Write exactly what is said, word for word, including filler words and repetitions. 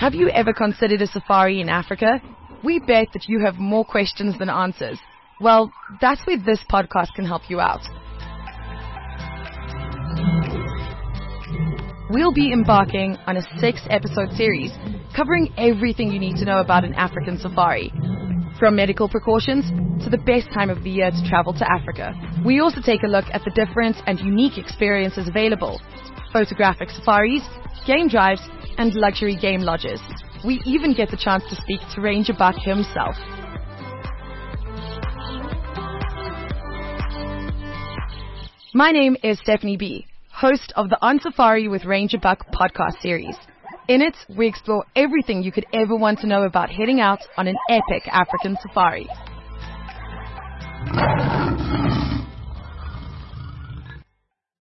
Have you ever considered a safari in Africa? We bet that you have more questions than answers. Well, that's where this podcast can help you out. We'll be embarking on a six-episode series covering everything you need to know about an African safari, from medical precautions to the best time of the year to travel to Africa. We also take a look at the different and unique experiences available: photographic safaris, game drives, and luxury game lodges. We even get the chance to speak to Ranger Buck himself. My name is Stephanie B., host of the On Safari with Ranger Buck podcast series. In it, we explore everything you could ever want to know about heading out on an epic African safari.